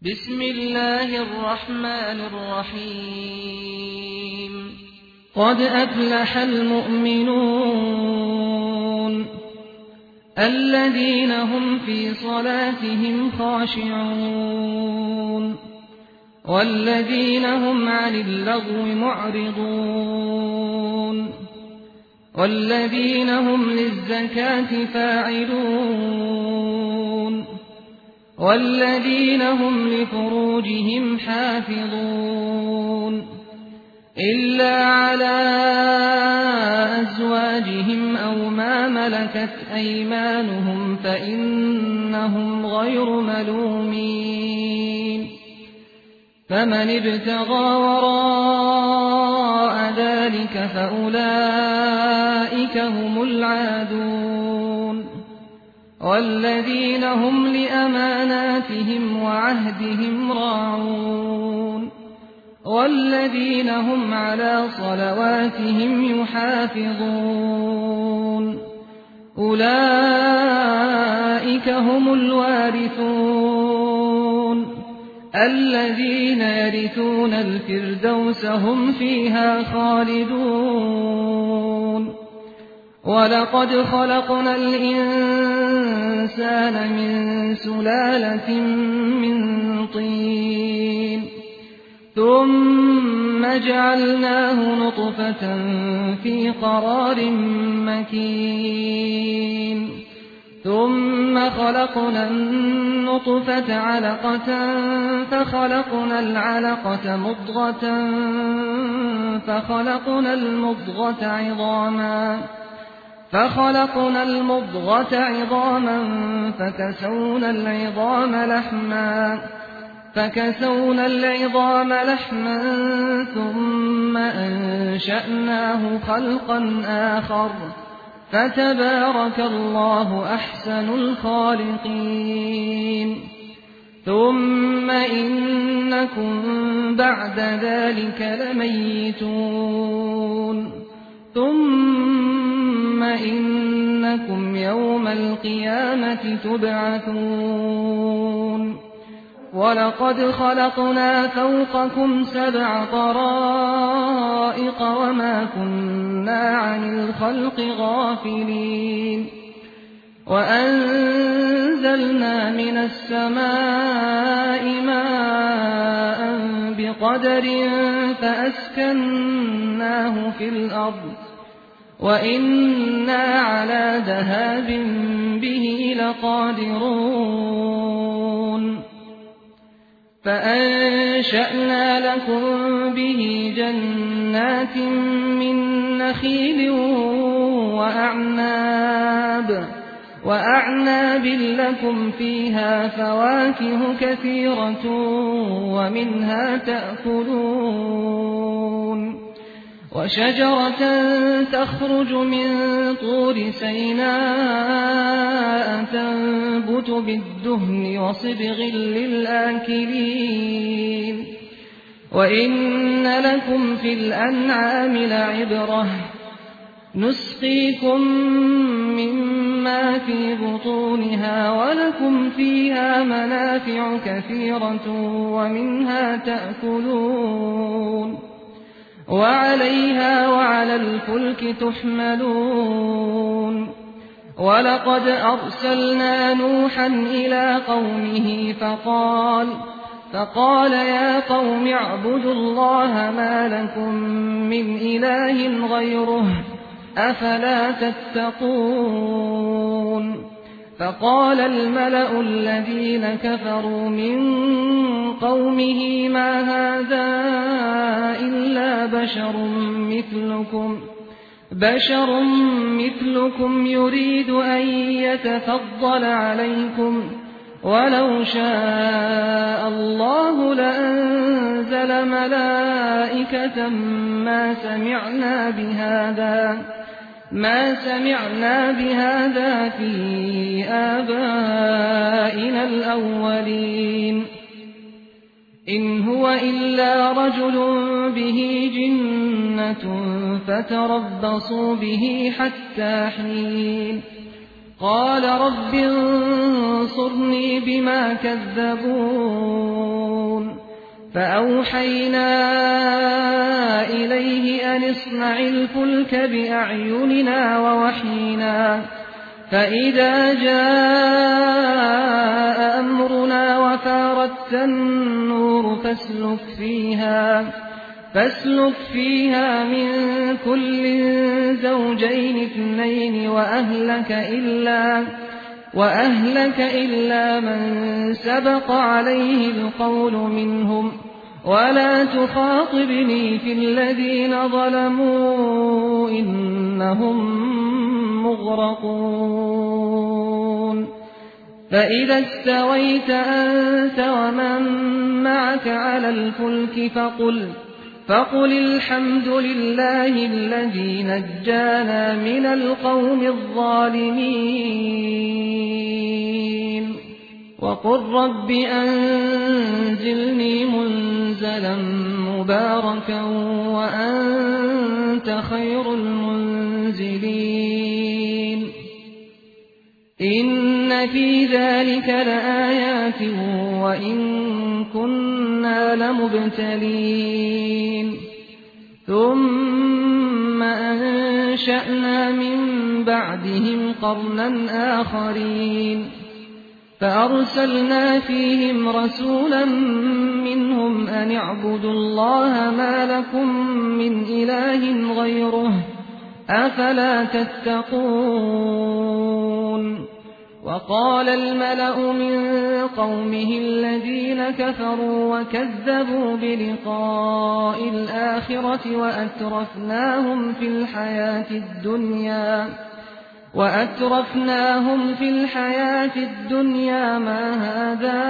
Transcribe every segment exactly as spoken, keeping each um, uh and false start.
بسم الله الرحمن الرحيم قد أفلح المؤمنون الذين هم في صلاتهم خاشعون والذين هم عن اللغو معرضون والذين هم للزكاة فاعلون والذين هم لفروجهم حافظون إلا على أزواجهم أو ما ملكت أيمانهم فإنهم غير ملومين فمن ابتغى وراء ذلك فأولئك هم العادون والذين هم لأماناتهم وعهدهم راعون والذين هم على صلواتهم يحافظون أولئك هم الوارثون الذين يرثون الفردوس هم فيها خالدون ولقد خلقنا الإنسان من سلالة من طين ثم جعلناه نطفة في قرار مكين ثم خلقنا النطفة علقة فخلقنا العلقة مضغة فخلقنا المضغة عظاما فخلقنا المضغة عظاما فكسونا العظام لحما فكسونا العظام لحما ثم أنشأناه خلقا آخر فتبارك الله أحسن الخالقين ثم إنكم بعد ذلك لميتون ثم إنكم يوم القيامة تبعثون ولقد خلقنا فوقكم سبع طرائق وما كنا عن الخلق غافلين وأنزلنا من السماء ماء بقدر فأسكناه في الأرض وإنا على ذهاب به لقادرون فأنشأنا لكم به جنات من نخيل وأعناب وأعناب لكم فيها فواكه كثيرة ومنها تأكلون وشجرة تخرج من طور سيناء تنبت بالدهن وصبغ للآكلين وإن لكم في الأنعام لعبرة نسقيكم مما في بطونها ولكم فيها منافع كثيرة ومنها تأكلون وعليها وعلى الفلك تحملون ولقد أرسلنا نوحا إلى قومه فقال فقال يا قوم اعبدوا الله ما لكم من إله غيره أفلا تتقون فقال الملأ الذين كفروا من قومه ما هذا إلا بشر مثلكم بشر مثلكم يريد أن يتفضل عليكم ولو شاء الله لأنزل ملائكة ما سمعنا بهذا ما سمعنا بهذا في آبائنا الأولين إن هو إلا رجل به جنة فتربصوا به حتى حين قال رب انصرني بما كذبون فأوحينا إليه أن اصنع الفلك بأعيننا ووحينا فإذا جاء أمرنا وفارت النور فاسلك فيها فاسلك فيها من كل زوجين اثنين وأهلك إلا وأهلك إلا من سبق عليه القول منهم ولا تخاطبني في الذين ظلموا إنهم مغرقون فإذا استويت أنت ومن معك على الفلك فقل فقل الحمد لله الذي نجانا من القوم الظالمين وقل رب أنزلني منزلا مباركا وأنت خير المنزلين إن في ذلك لآيات وإن كنا لمبتلين ثم أنشأنا من بعدهم قرنا آخرين فأرسلنا فيهم رسولا منهم أن اعبدوا الله ما لكم من إله غيره أفلا تتقون وقال الملأ من قومه الذين كفروا وكذبوا بلقاء الآخرة وأترفناهم في الحياة الدنيا وأترفناهم في الحياة الدنيا ما هذا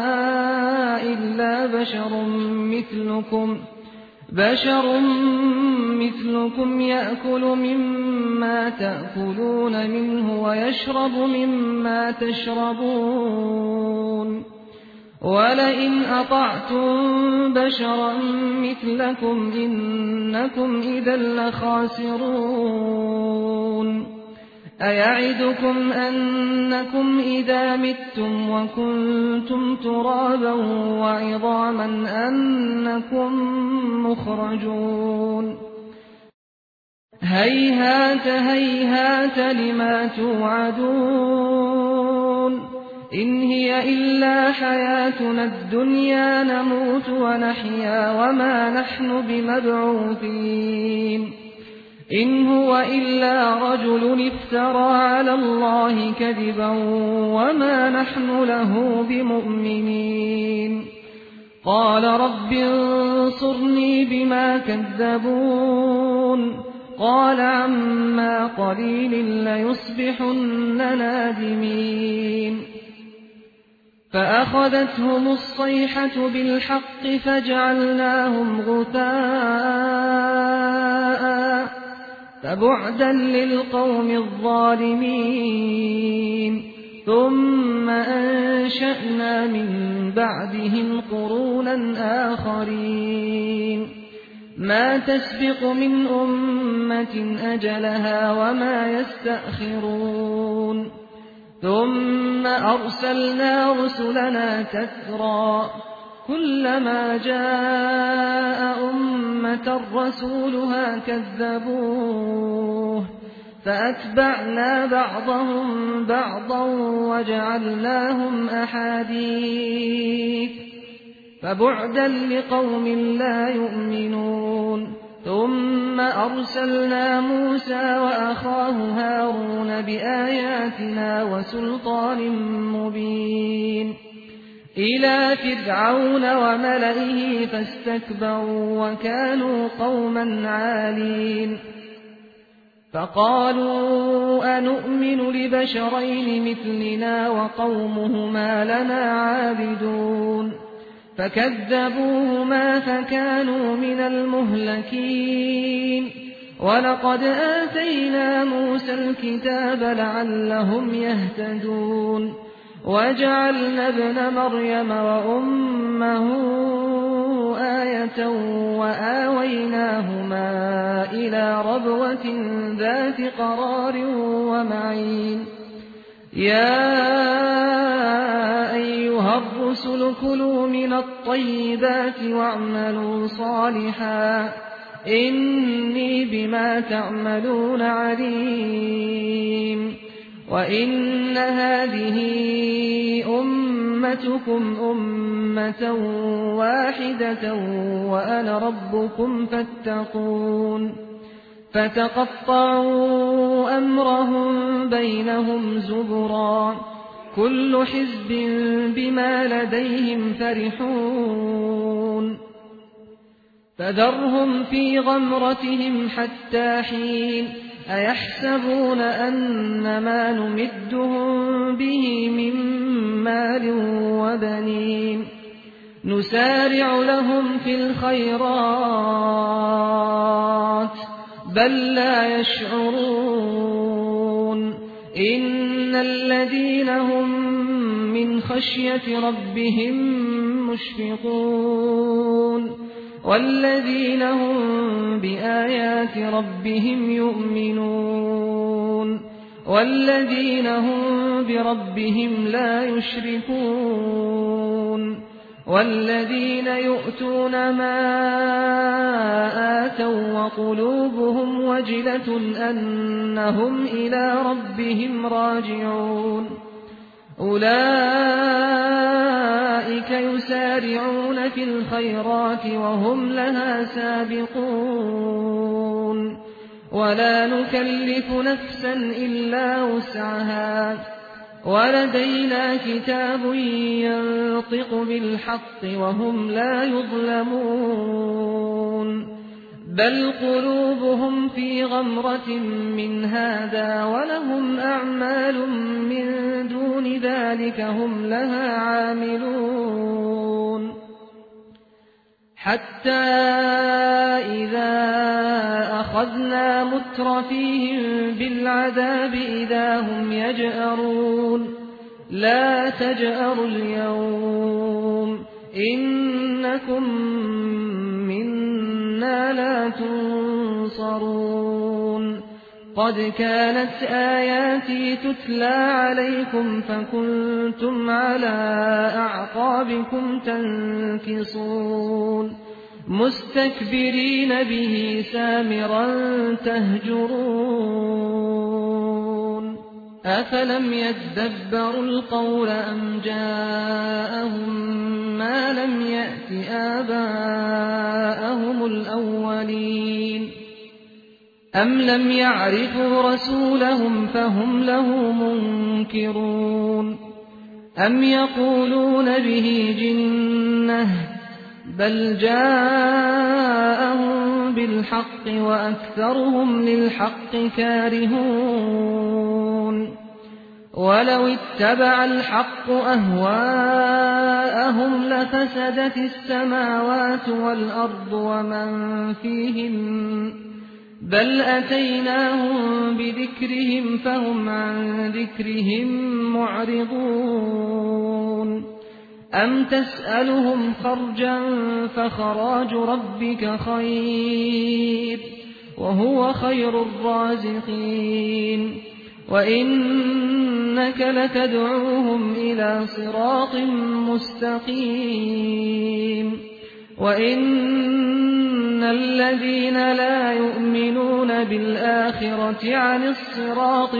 إلا بشر مثلكم بشر مثلكم يأكل مما تأكلون منه ويشرب مما تشربون ولئن أطعتم بشرا مثلكم إنكم إذا لخاسرون أيعدكم أنكم إذا متم وكنتم ترابا وعظاما أنكم مخرجون هيهات هيهات لما توعدون إن هي إلا حياتنا الدنيا نموت ونحيا وما نحن بمبعوثين إن هو إلا رجل افترى على الله كذبا وما نحن له بمؤمنين قال رب انصرني بما كذبون قال عما قليل ليصبحن نادمين فأخذتهم الصيحة بالحق فجعلناهم غثاء فبعدا للقوم الظالمين ثم أنشأنا من بعدهم قرونا آخرين ما تسبق من أمة أجلها وما يستأخرون ثم أرسلنا رسلنا تترى كلما جاء أمة رسولها كذبوه فأتبعنا بعضهم بعضا وجعلناهم أحاديث فبعدا لقوم لا يؤمنون ثم أرسلنا موسى وأخاه هارون بآياتنا وسلطان مبين إلى فرعون وملئه فاستكبروا وكانوا قوما عالين فقالوا أنؤمن لبشرين مثلنا وقومهما لنا عابدون فكذبوهما فكانوا من المهلكين ولقد آتينا موسى الكتاب لعلهم يهتدون وجعلنا ابن مريم وأمه آية وآويناهما إلى ربوة ذات قرار ومعين يا أيها الرسل الرسل كلوا من الطيبات واعملوا صالحا إني بما تعملون عليم وإن هذه أمتكم أمة واحدة وأنا ربكم فاتقون فتقطعوا أمرهم بينهم زبرا كل حزب بما لديهم فرحون فذرهم في غمرتهم حتى حين أيحسبون أن ما نمدهم به من مال وبنين نسارع لهم في الخيرات بل لا يشعرون إن الذين هم من خشية ربهم مشفقون والذين هم بآيات ربهم يؤمنون والذين هم بربهم لا يشركون والذين يؤتون ما آتوا وقلوبهم وجلة أنهم إلى ربهم راجعون أولئك يسارعون في الخيرات وهم لها سابقون ولا نكلف نفسا إلا وسعها ولدينا كتاب ينطق بالحق وهم لا يظلمون بل قلوبهم في غمرة من هذا ولهم أعمال من دون ذلك هم لها عاملون حتى إذا أخذنا مترفيهم بالعذاب إذا هم يجأرون لا تجأروا اليوم إنكم منا لا تنصرون قد كانت آياتي تتلى عليكم فكنتم على أعقابكم تنكصون مستكبرين به سامرا تهجرون أفلم يدبروا القول أم جاءهم ما لم يأت آباءهم الأولين أم لم يعرفوا رسولهم فهم له منكرون أم يقولون به جنة بل جاءهم بالحق وأكثرهم للحق كارهون ولو اتبع الحق أهواءهم لفسدت السماوات والأرض ومن فيهن بل أتيناهم بذكرهم فهم عن ذكرهم معرضون أم تسألهم خرجا فخراج ربك خير وهو خير الرازقين وإنك لتدعوهم إلى صراط مستقيم وإن الذين لا يؤمنون بالآخرة عن الصراط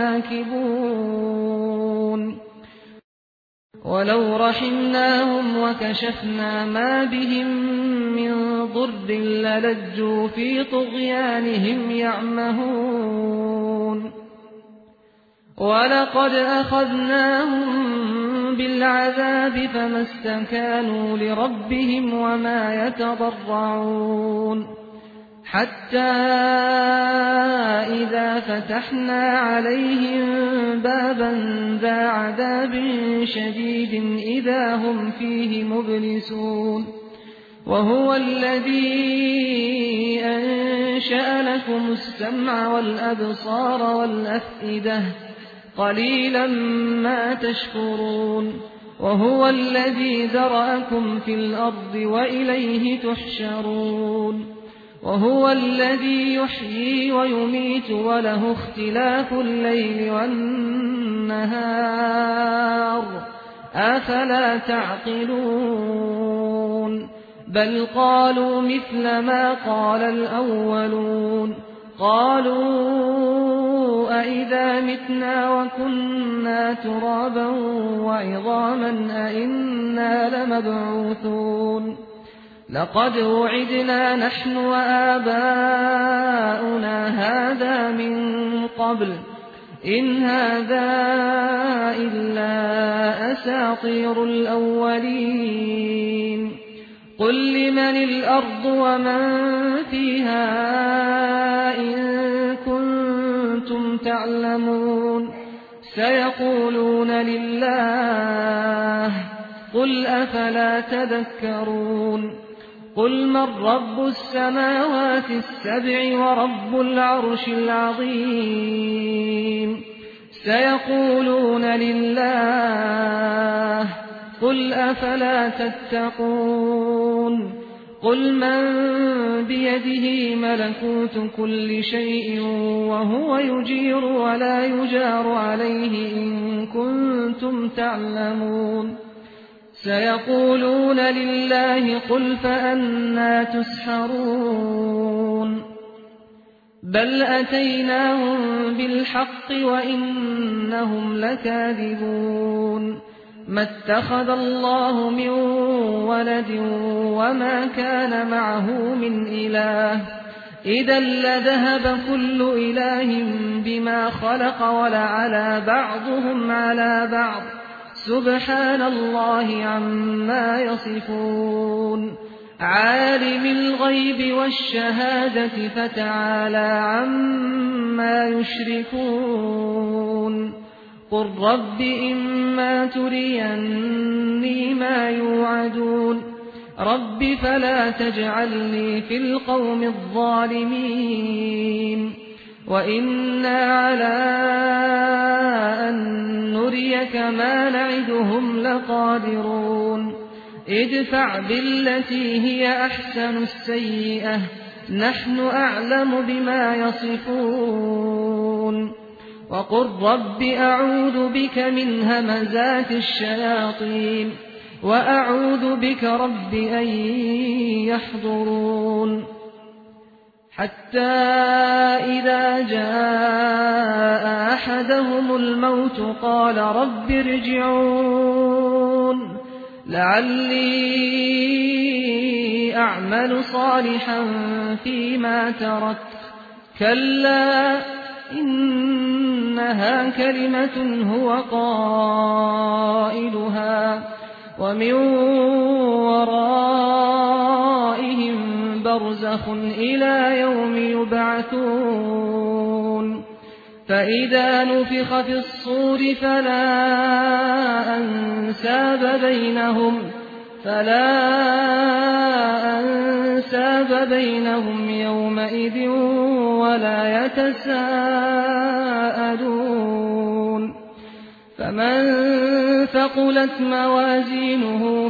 لناكبون ولو رحمناهم وكشفنا ما بهم من ضر للجوا في طغيانهم يعمهون ولقد أخذناهم بالعذاب فما استكانوا لربهم وما يتضرعون حتى إذا فتحنا عليهم بابا ذا عذاب شديد إذا هم فيه مبلسون وهو الذي أنشأ لكم السمع والأبصار والأفئدة قليلا ما تشكرون وهو الذي ذرأكم في الأرض وإليه تحشرون وهو الذي يحيي ويميت وله اختلاف الليل والنهار أفلا تعقلون بل قالوا مثل ما قال الأولون قالوا أئذا متنا وكنا ترابا وعظاما أئنا لمبعوثون لقد وعدنا نحن وآباؤنا هذا من قبل إن هذا إلا أساطير الأولين قل لمن الأرض ومن فيها إن كنتم تعلمون سيقولون لله قل أفلا تذكرون قل من رب السماوات السبع ورب العرش العظيم سيقولون لله قل أفلا تتقون قل من بيده ملكوت كل شيء وهو يجير ولا يجار عليه إن كنتم تعلمون سيقولون لله قل فأنى تسحرون بل أتيناهم بالحق وإنهم لكاذبون ما اتخذ الله من ولد وما كان معه من إله إذا لذهب كل إله بما خلق ولعلى بعضهم على بعض سبحان الله عما يصفون عالم الغيب والشهادة فتعالى عما يشركون قل رب إما تريني ما يوعدون رب فلا تجعلني في القوم الظالمين وإنا على أن نريك ما نعدهم لقادرون ادفع بالتي هي أحسن السيئة نحن أعلم بما يصفون وقل رب أعوذ بك من همزات الشياطين وأعوذ بك رب أن يحضرون حتى إذا جاء أحدهم الموت قال رب ارجعون لعلي أعمل صالحا فيما تركت كلا إنها كلمة هو قائلها ومن ورائهم برزخ إلى يوم يبعثون فإذا نفخ في الصور فلا أنساب بينهم فلا أنساب بينهم يومئذ ولا يتساءلون فمن ثقلت موازينه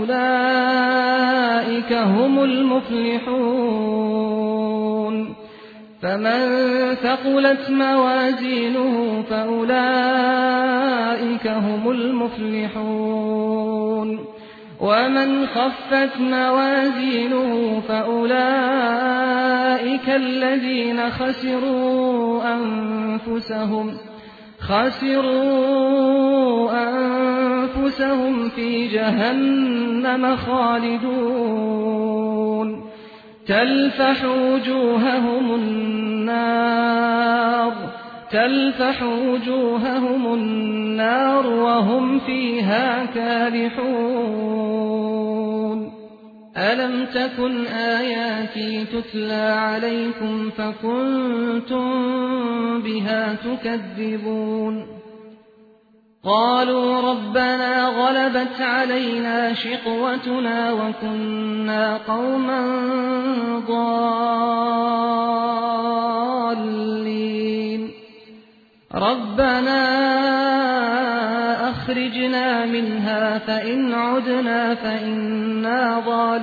فأولئك هم المفلحون فمن ثقلت موازينه فأولئك هم المفلحون ومن خفت موازينه فأولئك الذين خسروا أنفسهم خسروا أنفسهم في جهنم خالدون تلفح وجوههم النار تلفح وجوههم النار وهم فيها كالحون ألم تكن آياتي تتلى عليكم فكنتم بها تكذبون قالوا ربنا غلبت علينا شقوتنا وكنا قوما ضالين ربنا أخرجنا منها فإن عدنا فإنا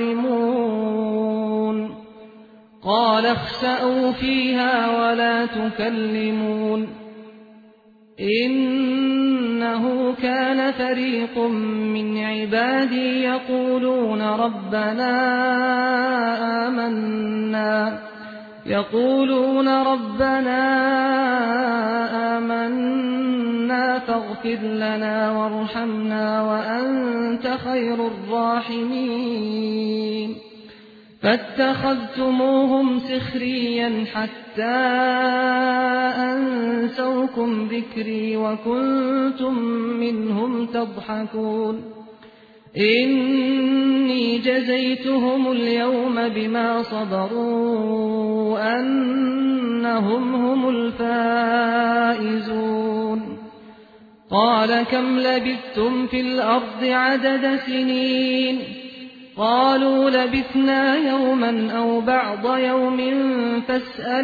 ظالمون قال اخسأوا فيها ولا تكلمون إنه كان فريق من عبادي يقولون ربنا آمنا يقولون ربنا آمنا فاغفر لنا وارحمنا وأنت خير الراحمين فاتخذتموهم سخريا حتى أنسوكم ذكري وكنتم منهم تضحكون إني جزيتهم اليوم بما صبروا أنهم هم الفائزون قال كم لبثتم في الأرض عدد سنين قالوا لبثنا يوما أو بعض يوم فاسأل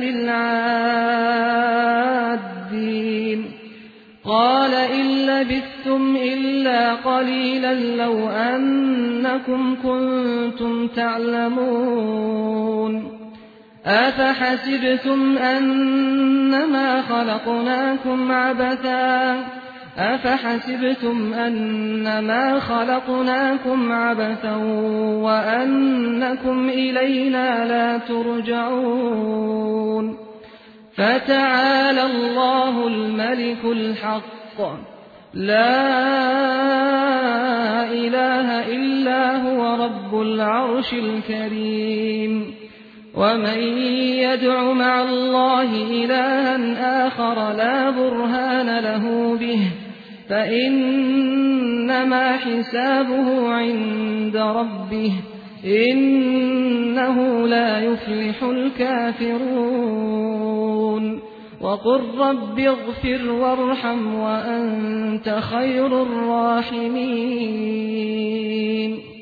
العادين قال إن لبثتم إلا قليلا لو أنكم كنتم تعلمون أفحسبتم أنما خلقناكم عبثا أفحسبتم أنما خلقناكم عبثا وأنكم إلينا لا ترجعون فتعالى الله الملك الحق لا إله إلا هو رب العرش الكريم ومن يدع مع الله إلها آخر لا برهان له به فإنما حسابه عند ربه إنه لا يفلح الكافرون وقل رب اغفر وارحم وأنت خير الراحمين